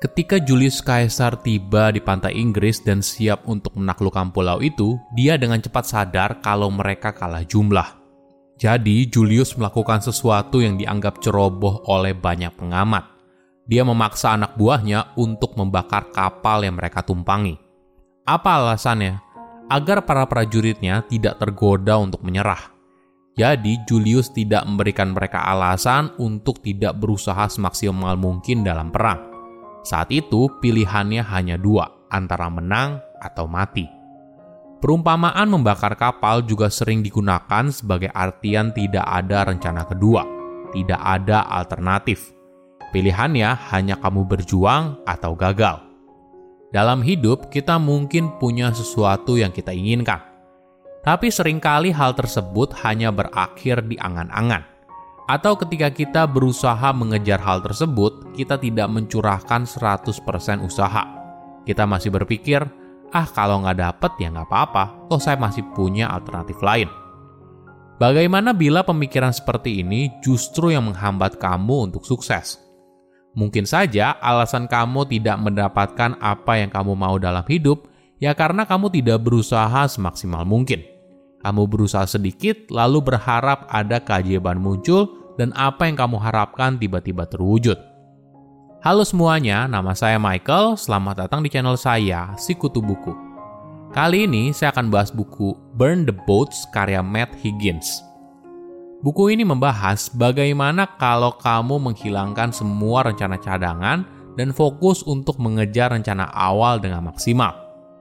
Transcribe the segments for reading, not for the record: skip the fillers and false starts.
Ketika Julius Caesar tiba di pantai Inggris dan siap untuk menaklukkan pulau itu, dia dengan cepat sadar kalau mereka kalah jumlah. Jadi, Julius melakukan sesuatu yang dianggap ceroboh oleh banyak pengamat. Dia memaksa anak buahnya untuk membakar kapal yang mereka tumpangi. Apa alasannya? Agar para prajuritnya tidak tergoda untuk menyerah. Jadi, Julius tidak memberikan mereka alasan untuk tidak berusaha semaksimal mungkin dalam perang. Saat itu, pilihannya hanya dua, antara menang atau mati. Perumpamaan membakar kapal juga sering digunakan sebagai artian tidak ada rencana kedua, tidak ada alternatif. Pilihannya hanya kamu berjuang atau gagal. Dalam hidup, kita mungkin punya sesuatu yang kita inginkan. Tapi seringkali hal tersebut hanya berakhir di angan-angan. Atau ketika kita berusaha mengejar hal tersebut, kita tidak mencurahkan 100% usaha. Kita masih berpikir, kalau nggak dapet ya nggak apa-apa, toh saya masih punya alternatif lain. Bagaimana bila pemikiran seperti ini justru yang menghambat kamu untuk sukses? Mungkin saja alasan kamu tidak mendapatkan apa yang kamu mau dalam hidup, ya karena kamu tidak berusaha semaksimal mungkin. Kamu berusaha sedikit, lalu berharap ada keajaiban muncul, dan apa yang kamu harapkan tiba-tiba terwujud. Halo semuanya, nama saya Michael. Selamat datang di channel saya, Sikutu Buku. Kali ini saya akan bahas buku Burn the Boats karya Matt Higgins. Buku ini membahas bagaimana kalau kamu menghilangkan semua rencana cadangan dan fokus untuk mengejar rencana awal dengan maksimal.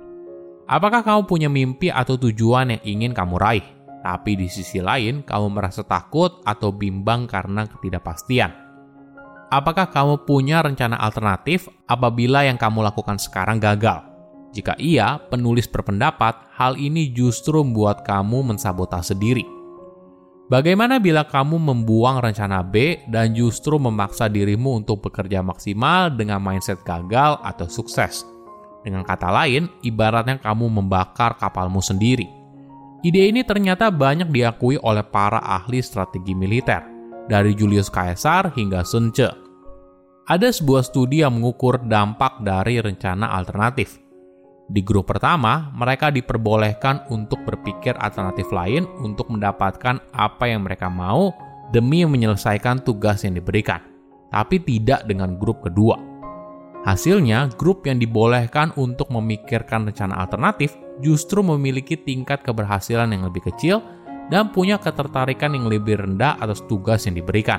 Apakah kamu punya mimpi atau tujuan yang ingin kamu raih, tapi di sisi lain kamu merasa takut atau bimbang karena ketidakpastian? Apakah kamu punya rencana alternatif apabila yang kamu lakukan sekarang gagal? Jika iya, penulis berpendapat hal ini justru membuat kamu mensabotase diri. Bagaimana bila kamu membuang rencana B dan justru memaksa dirimu untuk bekerja maksimal dengan mindset gagal atau sukses? Dengan kata lain, ibaratnya kamu membakar kapalmu sendiri. Ide ini ternyata banyak diakui oleh para ahli strategi militer, dari Julius Caesar hingga Sun Tzu. Ada sebuah studi yang mengukur dampak dari rencana alternatif. Di grup pertama, mereka diperbolehkan untuk berpikir alternatif lain untuk mendapatkan apa yang mereka mau demi menyelesaikan tugas yang diberikan, tapi tidak dengan grup kedua. Hasilnya, grup yang dibolehkan untuk memikirkan rencana alternatif justru memiliki tingkat keberhasilan yang lebih kecil dan punya ketertarikan yang lebih rendah atas tugas yang diberikan.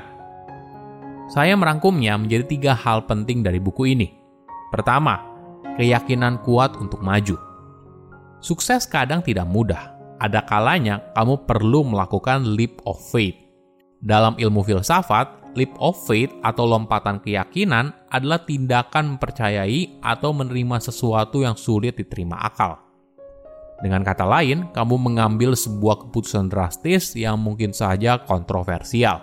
Saya merangkumnya menjadi 3 hal penting dari buku ini. Pertama, keyakinan kuat untuk maju. Sukses kadang tidak mudah. Ada kalanya kamu perlu melakukan leap of faith. Dalam ilmu filsafat, leap of faith atau lompatan keyakinan adalah tindakan mempercayai atau menerima sesuatu yang sulit diterima akal. Dengan kata lain, kamu mengambil sebuah keputusan drastis yang mungkin saja kontroversial.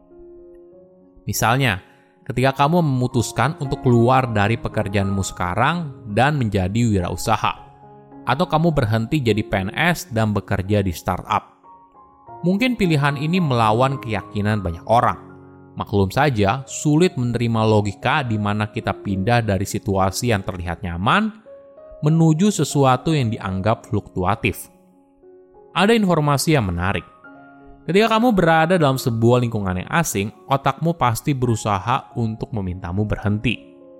Misalnya, ketika kamu memutuskan untuk keluar dari pekerjaanmu sekarang dan menjadi wirausaha, atau kamu berhenti jadi PNS dan bekerja di startup. Mungkin pilihan ini melawan keyakinan banyak orang. Maklum saja, sulit menerima logika di mana kita pindah dari situasi yang terlihat nyaman menuju sesuatu yang dianggap fluktuatif. Ada informasi yang menarik. Ketika kamu berada dalam sebuah lingkungan yang asing, otakmu pasti berusaha untuk memintamu berhenti.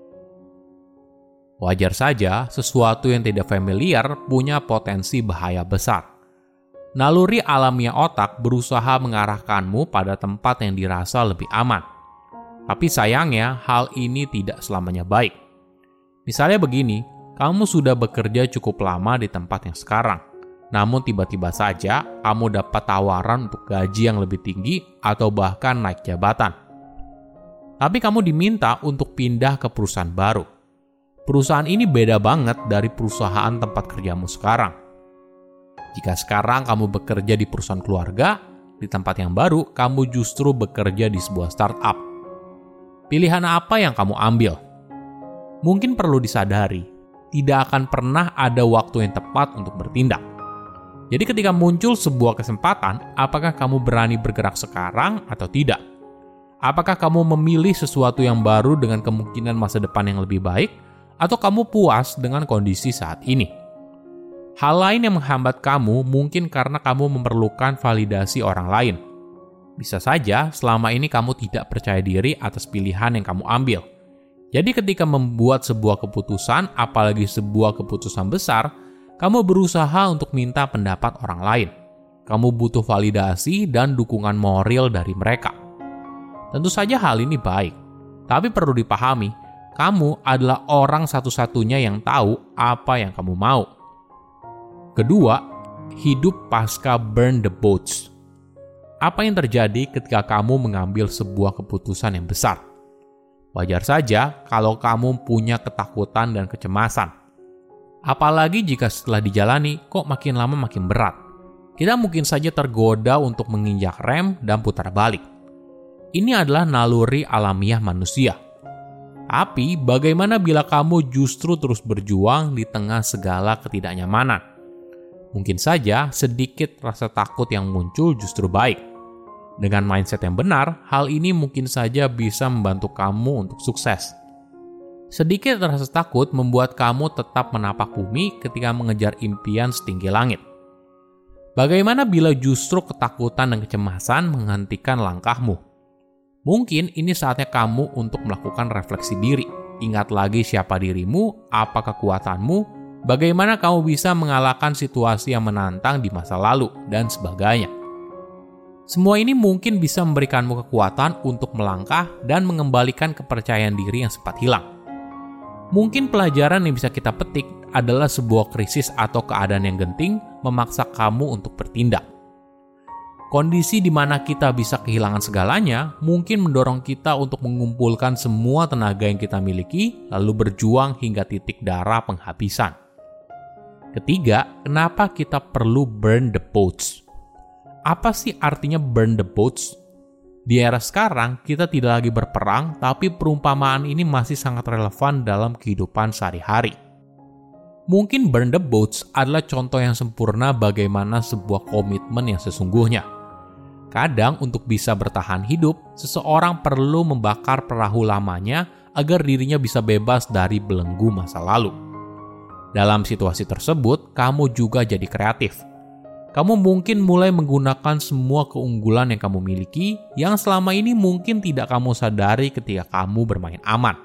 Wajar saja, sesuatu yang tidak familiar punya potensi bahaya besar. Naluri alamiah otak berusaha mengarahkanmu pada tempat yang dirasa lebih aman. Tapi sayangnya, hal ini tidak selamanya baik. Misalnya begini, kamu sudah bekerja cukup lama di tempat yang sekarang. Namun tiba-tiba saja, kamu dapat tawaran untuk gaji yang lebih tinggi atau bahkan naik jabatan. Tapi kamu diminta untuk pindah ke perusahaan baru. Perusahaan ini beda banget dari perusahaan tempat kerjamu sekarang. Jika sekarang kamu bekerja di perusahaan keluarga, di tempat yang baru, kamu justru bekerja di sebuah startup. Pilihan apa yang kamu ambil? Mungkin perlu disadari, tidak akan pernah ada waktu yang tepat untuk bertindak. Jadi ketika muncul sebuah kesempatan, apakah kamu berani bergerak sekarang atau tidak? Apakah kamu memilih sesuatu yang baru dengan kemungkinan masa depan yang lebih baik, atau kamu puas dengan kondisi saat ini? Hal lain yang menghambat kamu mungkin karena kamu memerlukan validasi orang lain. Bisa saja selama ini kamu tidak percaya diri atas pilihan yang kamu ambil. Jadi ketika membuat sebuah keputusan, apalagi sebuah keputusan besar, kamu berusaha untuk minta pendapat orang lain. Kamu butuh validasi dan dukungan moral dari mereka. Tentu saja hal ini baik, tapi perlu dipahami, kamu adalah orang satu-satunya yang tahu apa yang kamu mau. Kedua, hidup pasca burn the boats. Apa yang terjadi ketika kamu mengambil sebuah keputusan yang besar? Wajar saja kalau kamu punya ketakutan dan kecemasan. Apalagi jika setelah dijalani, kok makin lama makin berat. Kita mungkin saja tergoda untuk menginjak rem dan putar balik. Ini adalah naluri alamiah manusia. Tapi bagaimana bila kamu justru terus berjuang di tengah segala ketidaknyamanan? Mungkin saja sedikit rasa takut yang muncul justru baik. Dengan mindset yang benar, hal ini mungkin saja bisa membantu kamu untuk sukses. Sedikit rasa takut membuat kamu tetap menapak bumi ketika mengejar impian setinggi langit. Bagaimana bila justru ketakutan dan kecemasan menghentikan langkahmu? Mungkin ini saatnya kamu untuk melakukan refleksi diri. Ingat lagi siapa dirimu, apa kekuatanmu, bagaimana kamu bisa mengalahkan situasi yang menantang di masa lalu, dan sebagainya. Semua ini mungkin bisa memberikanmu kekuatan untuk melangkah dan mengembalikan kepercayaan diri yang sempat hilang. Mungkin pelajaran yang bisa kita petik adalah sebuah krisis atau keadaan yang genting memaksa kamu untuk bertindak. Kondisi di mana kita bisa kehilangan segalanya mungkin mendorong kita untuk mengumpulkan semua tenaga yang kita miliki lalu berjuang hingga titik darah penghabisan. Ketiga, kenapa kita perlu burn the boats? Apa sih artinya burn the boats? Di era sekarang, kita tidak lagi berperang, tapi perumpamaan ini masih sangat relevan dalam kehidupan sehari-hari. Mungkin burn the boats adalah contoh yang sempurna bagaimana sebuah komitmen yang sesungguhnya. Kadang untuk bisa bertahan hidup, seseorang perlu membakar perahu lamanya agar dirinya bisa bebas dari belenggu masa lalu. Dalam situasi tersebut, kamu juga jadi kreatif. Kamu mungkin mulai menggunakan semua keunggulan yang kamu miliki yang selama ini mungkin tidak kamu sadari ketika kamu bermain aman.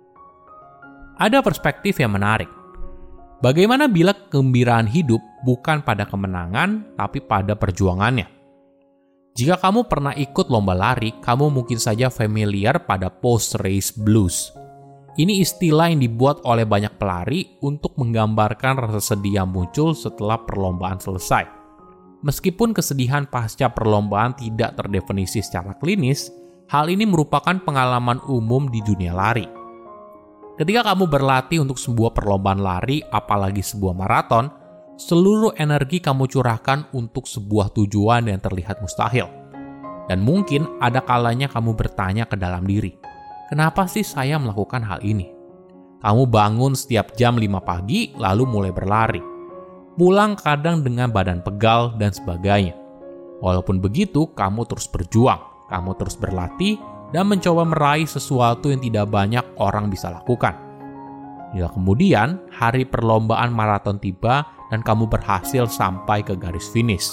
Ada perspektif yang menarik. Bagaimana bila kegembiraan hidup bukan pada kemenangan, tapi pada perjuangannya? Jika kamu pernah ikut lomba lari, kamu mungkin saja familiar pada post-race blues. Ini istilah yang dibuat oleh banyak pelari untuk menggambarkan rasa sedih yang muncul setelah perlombaan selesai. Meskipun kesedihan pasca perlombaan tidak terdefinisi secara klinis, hal ini merupakan pengalaman umum di dunia lari. Ketika kamu berlatih untuk sebuah perlombaan lari, apalagi sebuah maraton, seluruh energi kamu curahkan untuk sebuah tujuan yang terlihat mustahil. Dan mungkin ada kalanya kamu bertanya ke dalam diri, kenapa sih saya melakukan hal ini? Kamu bangun setiap jam 5 pagi lalu mulai berlari. Pulang kadang dengan badan pegal dan sebagainya. Walaupun begitu, kamu terus berjuang, kamu terus berlatih, dan mencoba meraih sesuatu yang tidak banyak orang bisa lakukan. Hingga kemudian, hari perlombaan maraton tiba dan kamu berhasil sampai ke garis finish.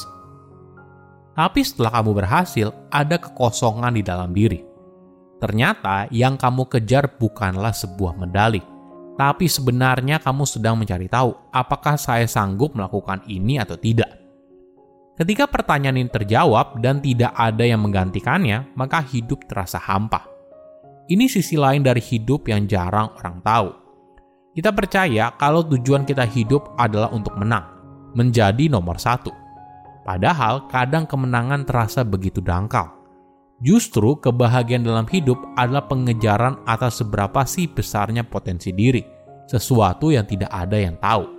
Tapi setelah kamu berhasil, ada kekosongan di dalam diri. Ternyata yang kamu kejar bukanlah sebuah medali, tapi sebenarnya kamu sedang mencari tahu apakah saya sanggup melakukan ini atau tidak. Ketika pertanyaan ini terjawab dan tidak ada yang menggantikannya, maka hidup terasa hampa. Ini sisi lain dari hidup yang jarang orang tahu. Kita percaya kalau tujuan kita hidup adalah untuk menang, menjadi nomor satu. Padahal kadang kemenangan terasa begitu dangkal. Justru kebahagiaan dalam hidup adalah pengejaran atas seberapa sih besarnya potensi diri, sesuatu yang tidak ada yang tahu.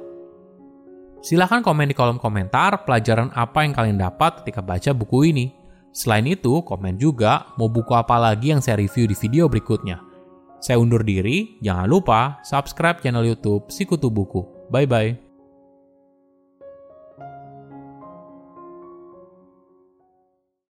Silahkan komen di kolom komentar pelajaran apa yang kalian dapat ketika baca buku ini. Selain itu, komen juga mau buku apa lagi yang saya review di video berikutnya. Saya undur diri, jangan lupa subscribe channel YouTube Sikutu Buku. Bye-bye.